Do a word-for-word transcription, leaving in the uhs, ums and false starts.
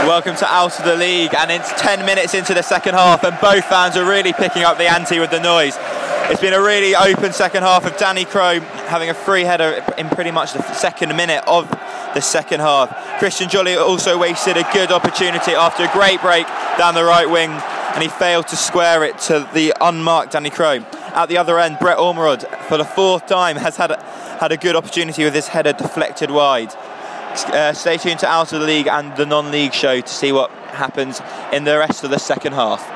Welcome to Out of the League, and it's ten minutes into the second half and both fans are really picking up the ante with the noise. It's been a really open second half of Danny Crowe having a free header in pretty much the second minute of the second half. Christian Jolly also wasted a good opportunity after a great break down the right wing, and he failed to square it to the unmarked Danny Crowe. At the other end, Brett Ormerod, for the fourth time, has had a, had a good opportunity with his header deflected wide. Uh, stay tuned to Out of the League and the non-league show to see what happens in the rest of the second half.